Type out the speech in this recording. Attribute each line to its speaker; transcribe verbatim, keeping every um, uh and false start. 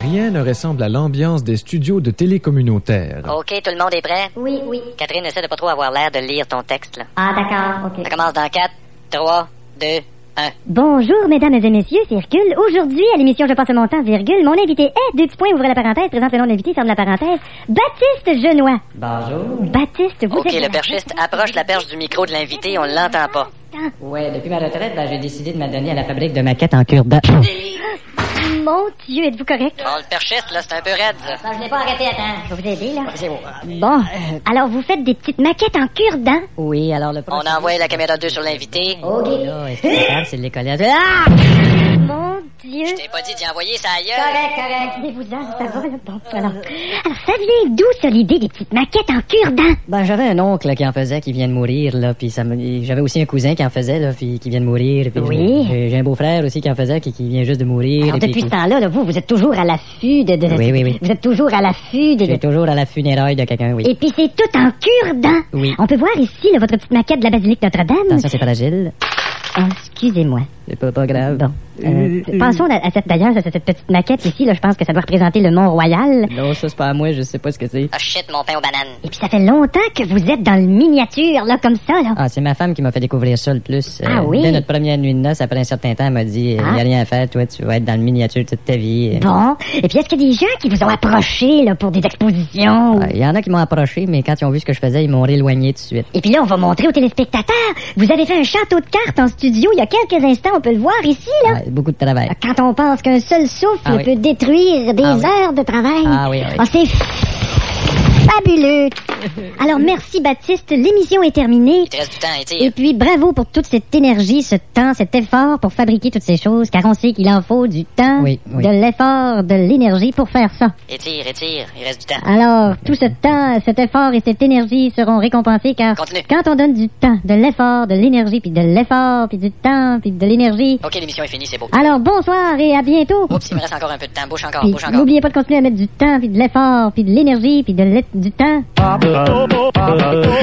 Speaker 1: Rien ne ressemble à l'ambiance des studios de télé communautaire.
Speaker 2: OK, tout le monde est prêt?
Speaker 3: Oui, oui.
Speaker 2: Catherine, essaie de pas trop avoir l'air de lire ton texte, là.
Speaker 3: Ah, d'accord, OK.
Speaker 2: Ça commence dans quatre, trois, deux, un.
Speaker 3: Bonjour, mesdames et messieurs, c'est Hercule. Aujourd'hui, à l'émission Je passe mon temps, virgule, mon invité est, deux petits points, ouvrez la parenthèse, présente le nom de l'invité, ferme la parenthèse, Baptiste Genois.
Speaker 4: Bonjour.
Speaker 3: Baptiste, vous
Speaker 2: OK,
Speaker 3: êtes...
Speaker 2: le perchiste approche la perche du micro de l'invité, on l'entend pas.
Speaker 4: Ouais, depuis ma retraite, ben, j'ai décidé de m'adonner à la fabrique de maquettes en cure-dent.
Speaker 3: Mon Dieu, êtes-vous correct?
Speaker 2: Bon, le perchiste, là, c'est un peu raide, ça.
Speaker 3: Non, je l'ai pas arrêté, attends. Je vais vous aider, là. Bon, alors vous faites des petites maquettes en cure-dent?
Speaker 4: Oui, alors le
Speaker 2: On
Speaker 4: prochain...
Speaker 2: a envoyé la caméra deux sur l'invité.
Speaker 3: OK.
Speaker 4: Là, est-ce que c'est capable, c'est de l'écolier? Ah!
Speaker 3: Mon Dieu.
Speaker 2: Je t'ai pas dit d'y envoyer ça ailleurs.
Speaker 3: Correct, correct. Vous en, ça va, là. Bon, alors, alors, ça vient d'où, ça, l'idée des petites maquettes en cure-dent?
Speaker 4: Ben, j'avais un oncle là, qui en faisait, qui vient de mourir, là, puis ça me... j'avais aussi un cousin qui en faisait, là, puis qui vient de mourir. Puis
Speaker 3: Oui.
Speaker 4: J'ai, j'ai un beau-frère aussi qui en faisait, qui, qui vient juste de mourir.
Speaker 3: Alors,
Speaker 4: puis
Speaker 3: depuis
Speaker 4: qui-
Speaker 3: ce temps-là, là, vous, vous êtes toujours à l'affût de... de
Speaker 4: Oui, oui, oui.
Speaker 3: Vous êtes toujours à l'affût de...
Speaker 4: Je suis toujours à la funéraille de quelqu'un, oui.
Speaker 3: Et puis c'est tout en cure-dent.
Speaker 4: Oui.
Speaker 3: On peut voir ici, là, votre petite maquette de la basilique Notre-Dame.
Speaker 4: Attention, c'est fragile.
Speaker 3: Oh, excusez-moi.
Speaker 4: C'est pas, pas grave.
Speaker 3: Bon. Euh, pensons à, à cette, d'ailleurs, à cette petite maquette ici, là, je pense que ça doit représenter le Mont-Royal.
Speaker 4: Non, ça, c'est pas à moi, je sais pas ce que c'est.
Speaker 2: Ah shit, mon pain aux bananes.
Speaker 3: Et puis ça fait longtemps que vous êtes dans le miniature, là, comme ça, là.
Speaker 4: Ah, c'est ma femme qui m'a fait découvrir ça le plus.
Speaker 3: Ah oui?
Speaker 4: Dès notre première nuit de noces, après un certain temps, elle m'a dit, il
Speaker 3: Ah.
Speaker 4: n'y a rien à faire, toi, tu vas être dans le miniature toute ta vie.
Speaker 3: Bon. Et puis est-ce qu'il y a des gens qui vous ont approché, là, pour des expositions?
Speaker 4: Ah, il y en a qui m'ont approché, mais quand ils ont vu ce que je faisais, ils m'ont rééloigné tout de suite.
Speaker 3: Et puis là, on va montrer aux téléspectateurs. Vous avez fait un château de cartes en studio il y a quelques instants, on peut le voir ici, là.
Speaker 4: Ah, beaucoup de travail.
Speaker 3: Quand on pense qu'un seul souffle
Speaker 4: Ah oui.
Speaker 3: peut détruire des
Speaker 4: Ah oui.
Speaker 3: heures de travail.
Speaker 4: Ah oui, oui.
Speaker 3: Oh, c'est fabuleux. Alors, merci Baptiste. L'émission est terminée.
Speaker 2: Il te reste du temps,
Speaker 3: Et
Speaker 2: étire.
Speaker 3: puis, bravo pour toute cette énergie, ce temps, cet effort pour fabriquer toutes ces choses, car on sait qu'il en faut du temps,
Speaker 4: Oui, oui.
Speaker 3: de l'effort, de l'énergie pour faire ça.
Speaker 2: Étire, étire, il reste du temps.
Speaker 3: Alors, tout ce temps, cet effort et cette énergie seront récompensés, car
Speaker 2: Continue.
Speaker 3: quand on donne du temps, de l'effort, de l'énergie, puis de l'effort, puis du temps, puis de l'énergie...
Speaker 2: OK, l'émission est finie, c'est beau.
Speaker 3: Alors, bonsoir et à bientôt.
Speaker 2: Oups, il me reste encore un peu de temps. Bouge encore,
Speaker 3: Puis
Speaker 2: bouge encore.
Speaker 3: n'oubliez pas de continuer à mettre du temps, puis de l'effort, puis de l'énergie, puis de l'e- du temps.